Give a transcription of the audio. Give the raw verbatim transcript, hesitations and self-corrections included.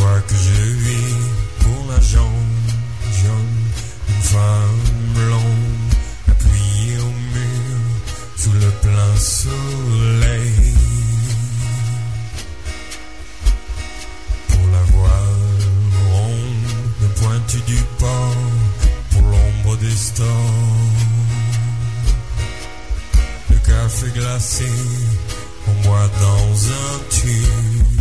crois que je vis pour l'argent jaune, une femme blonde appuyée au mur sous le plein soleil. Pour la voile ronde, le pointu du port, pour l'ombre des stores, le café glacé, on boit dans un tube.